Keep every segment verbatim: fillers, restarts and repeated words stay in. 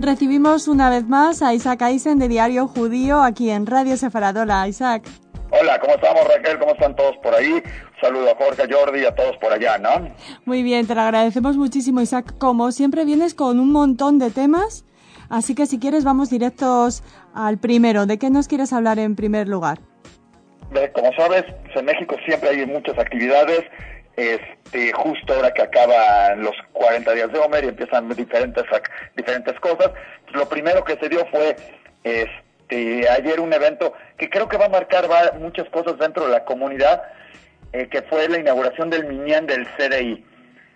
Recibimos una vez más a Isaac Eisen de Diario Judío aquí en Radio Sefarad. Hola, Isaac. Hola, ¿cómo estamos, Raquel? ¿Cómo están todos por ahí? Un saludo a Jorge, a Jordi y a todos por allá, ¿no? Muy bien, te lo agradecemos muchísimo, Isaac. Como siempre vienes con un montón de temas, así que si quieres vamos directos al primero. ¿De qué nos quieres hablar en primer lugar? Como sabes, en México siempre hay muchas actividades. Este, justo ahora que acaban los cuarenta días de Omer y empiezan diferentes diferentes cosas, lo primero que se dio fue este ayer un evento que creo que va a marcar va, muchas cosas dentro de la comunidad, eh, que fue la inauguración del Minyan del C D I.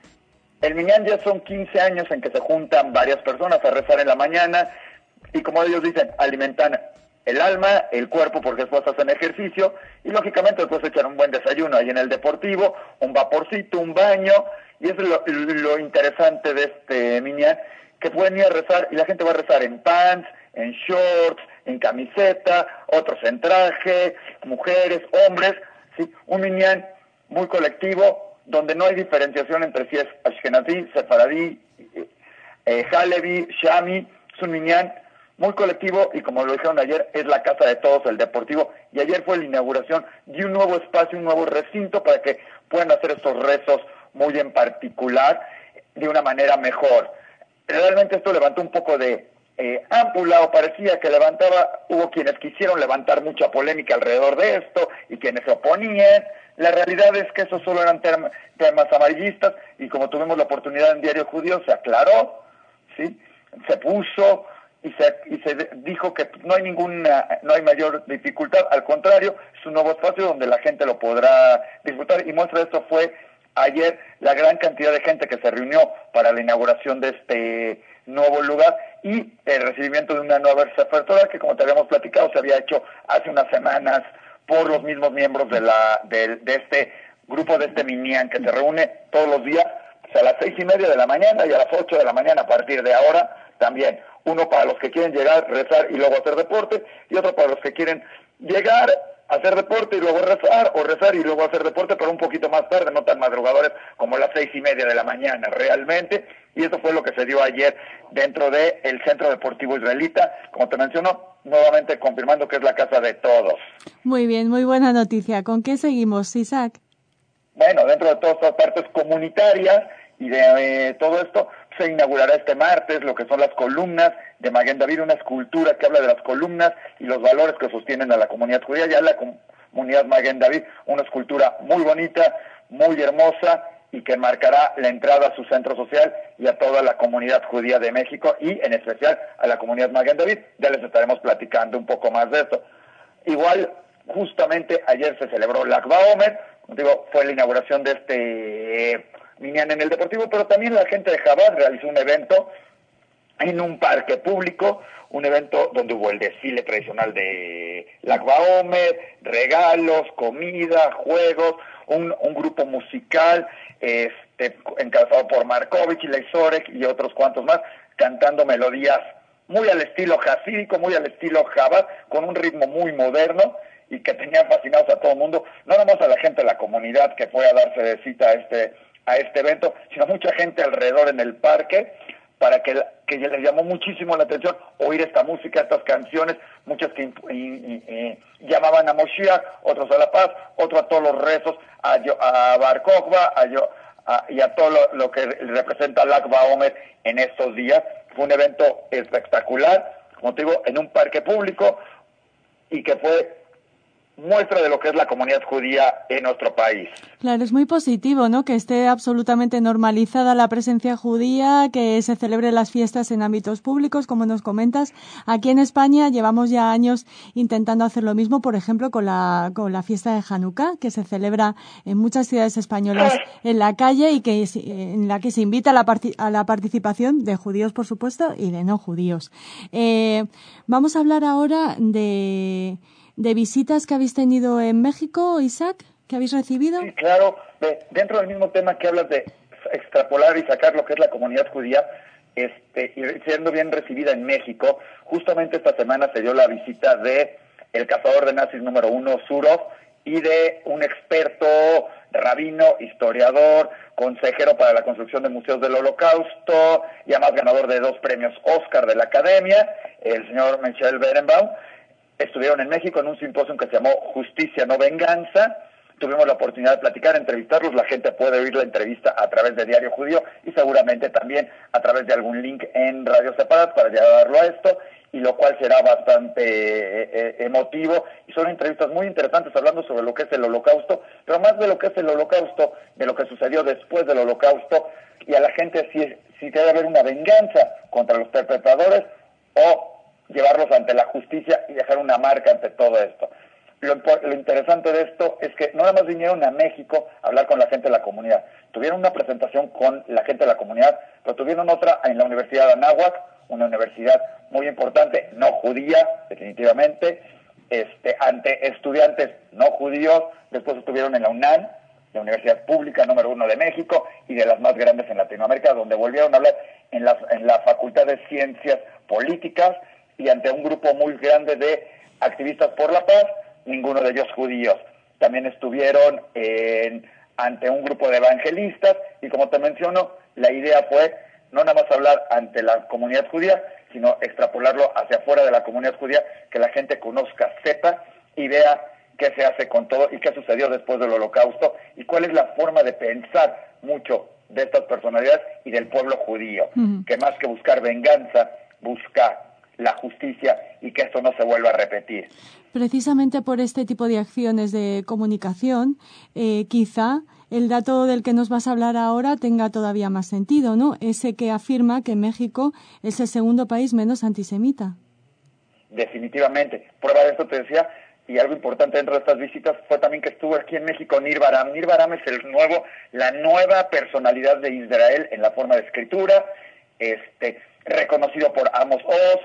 El Minyan ya son quince años en que se juntan varias personas a rezar en la mañana y, como ellos dicen, alimentan el alma, el cuerpo, porque después hacen ejercicio, y lógicamente después echan un buen desayuno ahí en el Deportivo, un vaporcito, un baño, y eso es lo, lo interesante de este Minyan, que pueden ir a rezar, y la gente va a rezar en pants, en shorts, en camiseta, otros en traje, mujeres, hombres, ¿sí? Un Minyan muy colectivo, donde no hay diferenciación entre si es Ashkenazí, Sefaradí, eh, Halevi, Shami. Es un Minyan muy colectivo y, como lo dijeron ayer, es la casa de todos, el Deportivo, y ayer fue la inauguración de un nuevo espacio, un nuevo recinto para que puedan hacer estos rezos muy en particular de una manera mejor. Realmente esto levantó un poco de eh, ámpula, o parecía que levantaba, hubo quienes quisieron levantar mucha polémica alrededor de esto y quienes se oponían. La realidad es que eso solo eran term- temas amarillistas, y como tuvimos la oportunidad en Diario Judío, se aclaró, ¿sí? Se puso y se, y se dijo que no hay ninguna, no hay mayor dificultad, al contrario, es un nuevo espacio donde la gente lo podrá disfrutar, y muestra de esto fue ayer la gran cantidad de gente que se reunió para la inauguración de este nuevo lugar y el recibimiento de una nueva Sefer Torah que, como te habíamos platicado, se había hecho hace unas semanas por los mismos miembros de la de, de este grupo, de este Minyan, que se reúne todos los días, pues, a las seis y media de la mañana y a las ocho de la mañana a partir de ahora también. Uno para los que quieren llegar, rezar y luego hacer deporte, y otro para los que quieren llegar, hacer deporte y luego rezar, o rezar y luego hacer deporte, pero un poquito más tarde, no tan madrugadores como las seis y media de la mañana realmente. Y eso fue lo que se dio ayer dentro del Centro Deportivo Israelita, como te menciono, nuevamente confirmando que es la casa de todos. Muy bien, muy buena noticia. ¿Con qué seguimos, Isaac? Bueno, dentro de todas estas partes comunitarias y de eh, todo esto, se inaugurará este martes lo que son las columnas de Maguen David, una escultura que habla de las columnas y los valores que sostienen a la comunidad judía. Ya la comunidad Maguen David, una escultura muy bonita, muy hermosa, y que marcará la entrada a su centro social y a toda la comunidad judía de México, y en especial a la comunidad Maguen David. Ya les estaremos platicando un poco más de esto. Igual, justamente ayer se celebró Lag BaOmer, digo, fue la inauguración de este eh, Minyan en el Deportivo, pero también la gente de Chabad realizó un evento en un parque público, un evento donde hubo el desfile tradicional de Lag BaOmer, regalos, comida, juegos, un, un grupo musical este, encabezado por Markovich y Leisorek y otros cuantos más, cantando melodías muy al estilo jasídico, muy al estilo Chabad, con un ritmo muy moderno y que tenían fascinados a todo el mundo, no nomás a la gente de la comunidad que fue a darse de cita a este a este evento, sino mucha gente alrededor en el parque, para que, que les llamó muchísimo la atención oír esta música, estas canciones, muchas que y, y, y, llamaban a Moshiach, otros a la paz, otros a todos los rezos, a, a Bar Kokhba, a, a, y a todo lo, lo que representa Lag BaOmer en estos días. Fue un evento espectacular, como te digo, en un parque público, y que fue muestra de lo que es la comunidad judía en nuestro país. Claro, es muy positivo, ¿no?, que esté absolutamente normalizada la presencia judía, que se celebren las fiestas en ámbitos públicos, como nos comentas. Aquí en España llevamos ya años intentando hacer lo mismo, por ejemplo, con la con la fiesta de Hanukkah, que se celebra en muchas ciudades españolas en la calle, y que en la que se invita a la, parti- a la participación de judíos, por supuesto, y de no judíos. Eh, vamos a hablar ahora de... de visitas que habéis tenido en México, Isaac, que habéis recibido. Sí, claro. De, dentro del mismo tema que hablas de extrapolar y sacar lo que es la comunidad judía, este, y siendo bien recibida en México, justamente esta semana se dio la visita de el cazador de nazis número uno, Surov, y de un experto rabino, historiador, consejero para la construcción de museos del Holocausto y además ganador de dos premios Oscar de la Academia, el señor Michel Berenbaum. Estuvieron en México en un simposio que se llamó Justicia, no Venganza. Tuvimos la oportunidad de platicar, entrevistarlos. La gente puede oír la entrevista a través de Diario Judío y seguramente también a través de algún link en Radio Separat para llevarlo a esto, y lo cual será bastante eh, eh, emotivo. Y son entrevistas muy interesantes hablando sobre lo que es el Holocausto, pero más de lo que es el Holocausto, de lo que sucedió después del Holocausto, y a la gente si, si debe haber una venganza contra los perpetradores o llevarlos ante la justicia y dejar una marca ante todo esto. Lo, lo interesante de esto es que no nada más vinieron a México a hablar con la gente de la comunidad, tuvieron una presentación con la gente de la comunidad, pero tuvieron otra en la Universidad de Anáhuac, una universidad muy importante, no judía, definitivamente, este, ante estudiantes no judíos. Después estuvieron en la UNAM, la Universidad Pública número uno de México y de las más grandes en Latinoamérica, donde volvieron a hablar en la, en la Facultad de Ciencias Políticas y ante un grupo muy grande de activistas por la paz, ninguno de ellos judíos. También estuvieron en, ante un grupo de evangelistas y, como te menciono, la idea fue no nada más hablar ante la comunidad judía, sino extrapolarlo hacia afuera de la comunidad judía, que la gente conozca, sepa y vea qué se hace con todo y qué sucedió después del Holocausto y cuál es la forma de pensar mucho de estas personalidades y del pueblo judío, uh-huh. que más que buscar venganza, busca la justicia y que esto no se vuelva a repetir. Precisamente por este tipo de acciones de comunicación, eh, quizá el dato del que nos vas a hablar ahora tenga todavía más sentido, ¿no? Ese que afirma que México es el segundo país menos antisemita. Definitivamente. Prueba de esto te decía, y algo importante dentro de estas visitas fue también que estuvo aquí en México Nir Baram. Nir Baram es el nuevo, la nueva personalidad de Israel en la forma de escritura, este, reconocido por Amos Oz,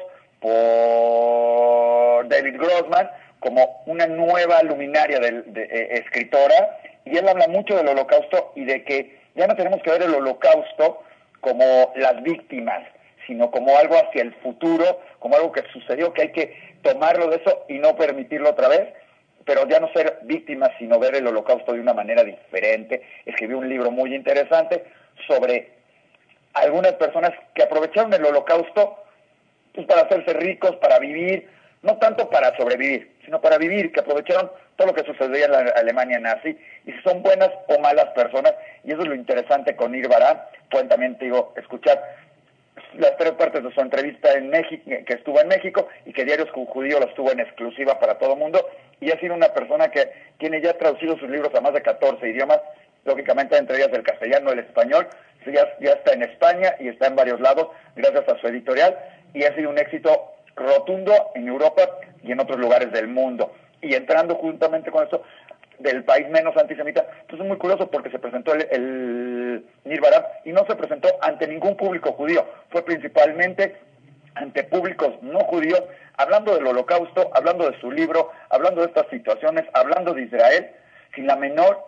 por David Grossman, como una nueva luminaria de, de, de escritora, y él habla mucho del Holocausto y de que ya no tenemos que ver el Holocausto como las víctimas, sino como algo hacia el futuro, como algo que sucedió, que hay que tomarlo de eso y no permitirlo otra vez, pero ya no ser víctimas, sino ver el Holocausto de una manera diferente. Escribió un libro muy interesante sobre algunas personas que aprovecharon el Holocausto pues para hacerse ricos, para vivir, no tanto para sobrevivir, sino para vivir, que aprovecharon todo lo que sucedía en la Alemania nazi, y si son buenas o malas personas, y eso es lo interesante con Nir Baram. Pueden también, te digo, escuchar las tres partes de su entrevista en México, que estuvo en México, y que Diarios con Judío lo estuvo en exclusiva para todo el mundo, y ha sido una persona que tiene ya traducido sus libros a más de catorce idiomas, lógicamente entre ellas el castellano, el español, ya, ya está en España y está en varios lados, gracias a su editorial, y ha sido un éxito rotundo en Europa y en otros lugares del mundo. Y entrando juntamente con esto del país menos antisemita, pues es muy curioso porque se presentó el, el Nir Baram y no se presentó ante ningún público judío, fue principalmente ante públicos no judíos, hablando del Holocausto, hablando de su libro, hablando de estas situaciones, hablando de Israel, sin la menor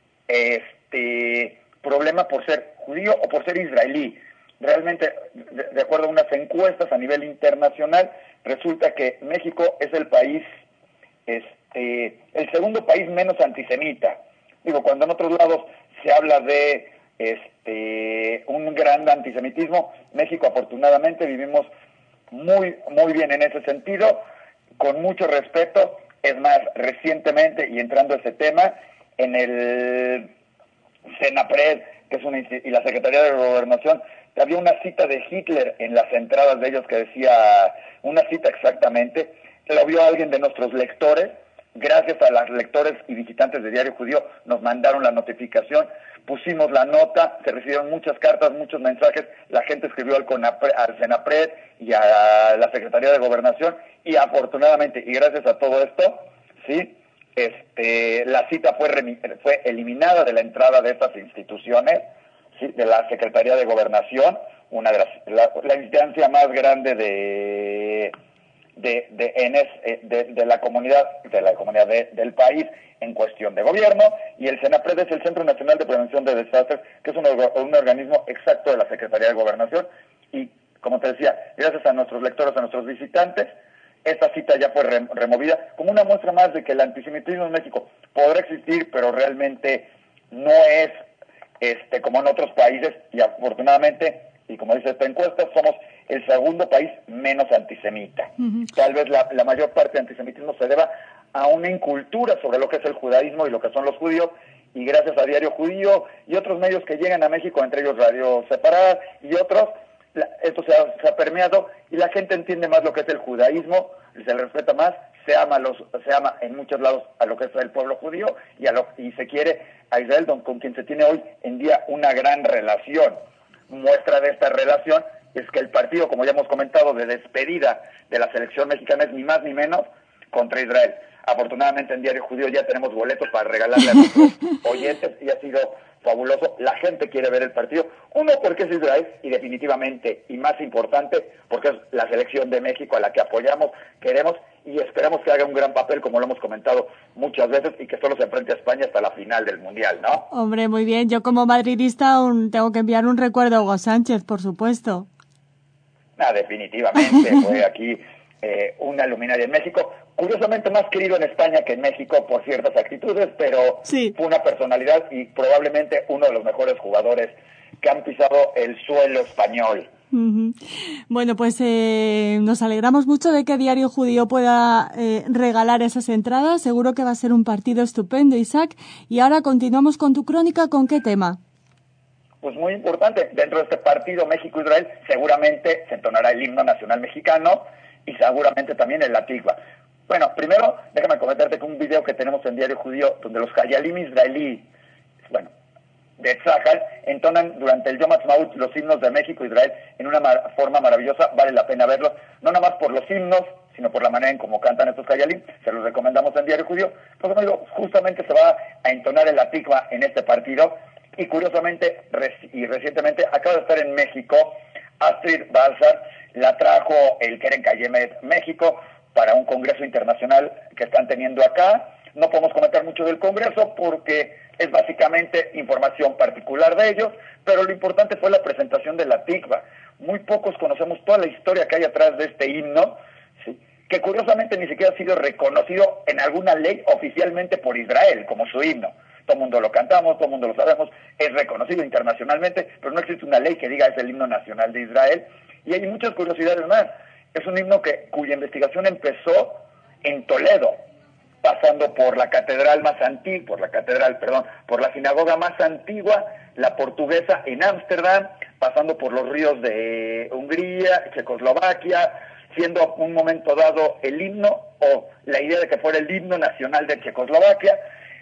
este problema por ser judío o por ser israelí. Realmente, de, de acuerdo a unas encuestas a nivel internacional, resulta que México es el país, este, el segundo país menos antisemita. Digo, cuando en otros lados se habla de este un gran antisemitismo, México afortunadamente vivimos muy, muy bien en ese sentido, con mucho respeto. Es más, recientemente, y entrando a ese tema, en el Senapred, que es una, y la Secretaría de Gobernación, había una cita de Hitler en las entradas de ellos que decía, una cita exactamente, lo vio alguien de nuestros lectores, gracias a los lectores y visitantes de Diario Judío, nos mandaron la notificación, pusimos la nota, se recibieron muchas cartas, muchos mensajes, la gente escribió al, Conapre, al Senapred y a la Secretaría de Gobernación, y afortunadamente, y gracias a todo esto, sí, este, la cita fue, fue eliminada de la entrada de estas instituciones, ¿sí? De la Secretaría de Gobernación, una de las, la, la instancia más grande de de de, ENES, de, de la comunidad de la comunidad de, del país en cuestión de gobierno, y el Senapred es el Centro Nacional de Prevención de Desastres, que es un, un organismo exacto de la Secretaría de Gobernación, y como te decía, gracias a nuestros lectores, a nuestros visitantes, esta cita ya fue removida como una muestra más de que el antisemitismo en México podrá existir, pero realmente no es este como en otros países, y afortunadamente, y como dice esta encuesta, somos el segundo país menos antisemita. Uh-huh. Tal vez la, la mayor parte de antisemitismo se deba a una incultura sobre lo que es el judaísmo y lo que son los judíos, y gracias a Diario Judío y otros medios que llegan a México, entre ellos Radio Separada y otros, la, esto se ha, se ha permeado y la gente entiende más lo que es el judaísmo, se le respeta más, se ama los, se ama en muchos lados a lo que es el pueblo judío y, a lo, y se quiere a Israel, don, con quien se tiene hoy en día una gran relación. Muestra de esta relación es que el partido, como ya hemos comentado, de despedida de la selección mexicana es ni más ni menos contra Israel. Afortunadamente en Diario Judío ya tenemos boletos para regalarle a nuestros oyentes y ha sido fabuloso. La gente quiere ver el partido. Uno, porque es Israel y definitivamente, y más importante, porque es la selección de México a la que apoyamos, queremos y esperamos que haga un gran papel, como lo hemos comentado muchas veces, y que solo se enfrente a España hasta la final del Mundial, ¿no? Hombre, muy bien. Yo como madridista un, tengo que enviar un recuerdo a Hugo Sánchez, por supuesto. Ah, definitivamente. Fue aquí eh, una luminaria en México. Curiosamente más querido en España que en México por ciertas actitudes, pero sí. Fue una personalidad y probablemente uno de los mejores jugadores que han pisado el suelo español. Uh-huh. Bueno, pues eh, nos alegramos mucho de que Diario Judío pueda eh, regalar esas entradas. Seguro que va a ser un partido estupendo, Isaac. Y ahora continuamos con tu crónica. ¿Con qué tema? Pues muy importante. Dentro de este partido México-Israel seguramente se entonará el himno nacional mexicano y seguramente también el Hatikvah. Bueno, primero, déjame comentarte que un video que tenemos en Diario Judío, donde los Hayalim israelí, bueno, de Tzahal, entonan durante el Yom Ha'atzmaut los himnos de México e Israel en una mar- forma maravillosa, vale la pena verlos, no nada más por los himnos, sino por la manera en cómo cantan estos Hayalim, se los recomendamos en Diario Judío. Pues bueno, justamente se va a entonar el Hatikvah en este partido, y curiosamente, reci- y recientemente, acaba de estar en México, Astrid Balsar la trajo el Keren Kayemet México, para un congreso internacional que están teniendo acá. No podemos comentar mucho del congreso porque es básicamente información particular de ellos, pero lo importante fue la presentación de la Hatikvah. Muy pocos conocemos toda la historia que hay atrás de este himno, ¿sí? Que curiosamente ni siquiera ha sido reconocido en alguna ley oficialmente por Israel como su himno. Todo el mundo lo cantamos, todo el mundo lo sabemos, es reconocido internacionalmente, pero no existe una ley que diga es el himno nacional de Israel. Y hay muchas curiosidades más. Es un himno que, cuya investigación empezó en Toledo, pasando por la catedral más antigua, por la catedral, perdón, por la sinagoga más antigua, la portuguesa en Ámsterdam, pasando por los ríos de Hungría, Checoslovaquia, siendo un momento dado el himno, o la idea de que fuera el himno nacional de Checoslovaquia,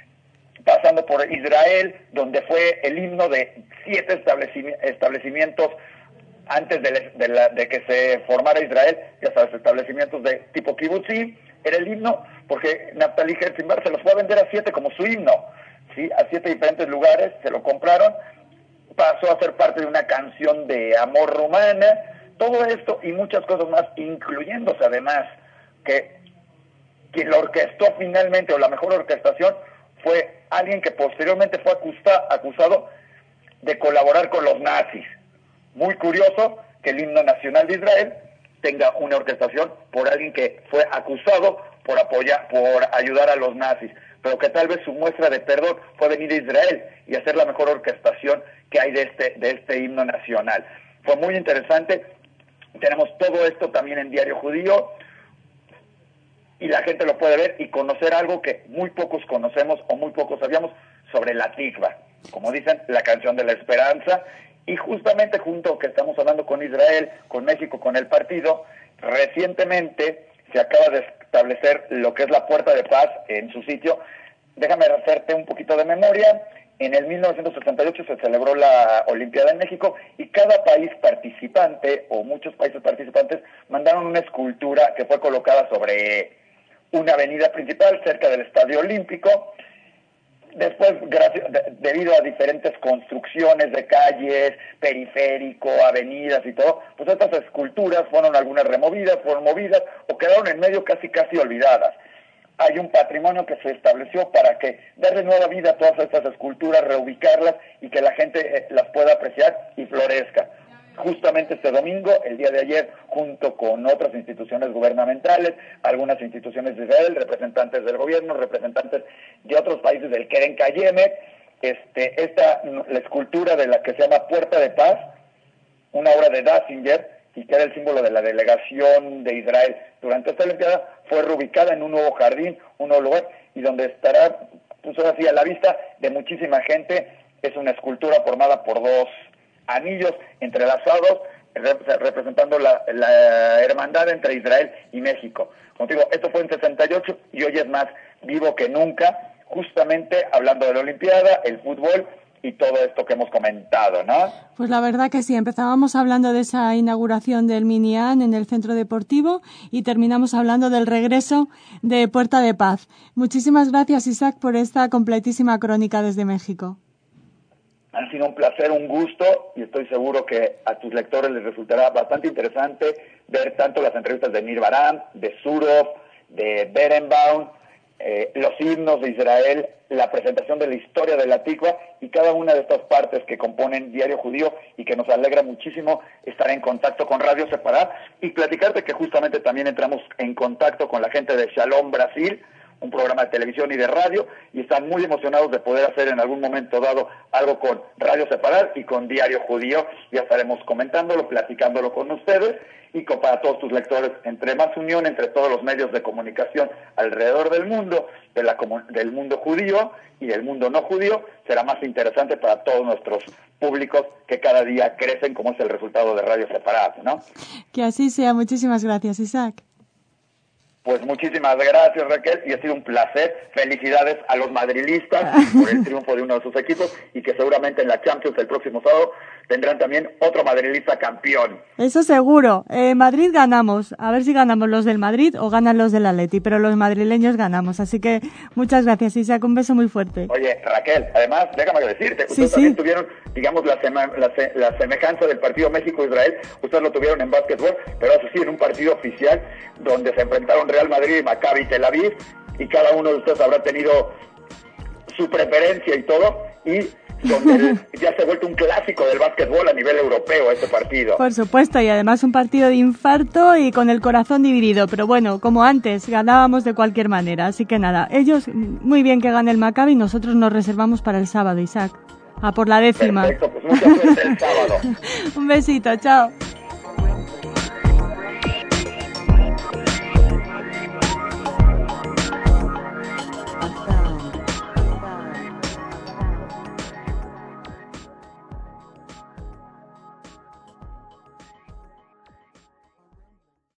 pasando por Israel, donde fue el himno de siete establecimi- establecimientos antes de, de, la, de que se formara Israel, ya sabes, establecimientos de tipo kibutzí, era el himno, porque Naftali Herzenberg se los fue a vender a siete como su himno, ¿sí? A siete diferentes lugares, se lo compraron, pasó a ser parte de una canción de amor rumana, todo esto y muchas cosas más, incluyéndose además que quien lo orquestó finalmente, o la mejor orquestación, fue alguien que posteriormente fue acusa, acusado de colaborar con los nazis. Muy curioso que el himno nacional de Israel tenga una orquestación por alguien que fue acusado por apoyar, por ayudar a los nazis, pero que tal vez su muestra de perdón fue venir a Israel y hacer la mejor orquestación que hay de este, de este himno nacional. Fue muy interesante. Tenemos todo esto también en Diario Judío y la gente lo puede ver y conocer algo que muy pocos conocemos o muy pocos sabíamos sobre la Hatikvah, como dicen, la canción de la esperanza. Y justamente junto que estamos hablando con Israel, con México, con el partido, recientemente se acaba de establecer lo que es la Puerta de Paz en su sitio. Déjame hacerte un poquito de memoria. En el mil novecientos setenta y ocho se celebró la Olimpiada en México y cada país participante, o muchos países participantes, mandaron una escultura que fue colocada sobre una avenida principal cerca del Estadio Olímpico. Después, gracias, de, debido a diferentes construcciones de calles, periférico, avenidas y todo, pues estas esculturas fueron algunas removidas, fueron movidas o quedaron en medio casi casi olvidadas. Hay un patrimonio que se estableció para que darle nueva vida a todas estas esculturas, reubicarlas y que la gente eh, las pueda apreciar y florezca. Justamente este domingo, el día de ayer, junto con otras instituciones gubernamentales, algunas instituciones de Israel, representantes del gobierno, representantes de otros países del Keren Kayemet, este, esta, la escultura de la que se llama Puerta de Paz, una obra de Datzinger, y que era el símbolo de la delegación de Israel. Durante esta Olimpiada fue reubicada en un nuevo jardín, un nuevo lugar, y donde estará, pues ahora sí, a la vista de muchísima gente. Es una escultura formada por dos anillos entrelazados, representando la, la hermandad entre Israel y México. Como digo, esto fue en sesenta y ocho y hoy es más vivo que nunca, justamente hablando de la Olimpiada, el fútbol y todo esto que hemos comentado, ¿no? Pues la verdad que sí, empezábamos hablando de esa inauguración del Minian en el centro deportivo y terminamos hablando del regreso de Puerta de Paz. Muchísimas gracias, Isaac, por esta completísima crónica desde México. Ha sido un placer, un gusto, y estoy seguro que a tus lectores les resultará bastante interesante ver tanto las entrevistas de Nir Baram, de Surov, de Berenbaum, eh, los himnos de Israel, la presentación de la historia de la Tikva y cada una de estas partes que componen Diario Judío, y que nos alegra muchísimo estar en contacto con Radio Separá y platicarte que justamente también entramos en contacto con la gente de Shalom Brasil, un programa de televisión y de radio, y están muy emocionados de poder hacer en algún momento dado algo con Radio Separar y con Diario Judío. Ya estaremos comentándolo, platicándolo con ustedes, y con, para todos tus lectores, entre más unión entre todos los medios de comunicación alrededor del mundo, de la, del mundo judío y del mundo no judío, será más interesante para todos nuestros públicos que cada día crecen, como es el resultado de Radio Separar, ¿no? Que así sea. Muchísimas gracias, Isaac. Pues muchísimas gracias, Raquel, y ha sido un placer. Felicidades a los madrilistas por el triunfo de uno de sus equipos, y que seguramente en la Champions el próximo sábado tendrán también otro madrilista campeón. Eso seguro. Eh, Madrid ganamos. A ver si ganamos los del Madrid o ganan los del Atleti, pero los madrileños ganamos. Así que muchas gracias, Isaac. Un beso muy fuerte. Oye, Raquel, además, déjame decirte, ustedes sí, también sí. tuvieron, digamos, la, sema, la, la semejanza del partido México-Israel. Ustedes lo tuvieron en básquetbol, pero eso sí, en un partido oficial donde se enfrentaron Real Madrid y Maccabi Tel Aviv, y cada uno de ustedes habrá tenido su preferencia y todo, y donde el, ya se ha vuelto un clásico del básquetbol a nivel europeo ese partido. Por supuesto, y además un partido de infarto y con el corazón dividido, pero bueno, como antes, ganábamos de cualquier manera, así que nada, ellos, muy bien que gane el Maccabi, nosotros nos reservamos para el sábado, Isaac, a por la décima. Perfecto, pues mucha suerte el sábado. Un besito, chao.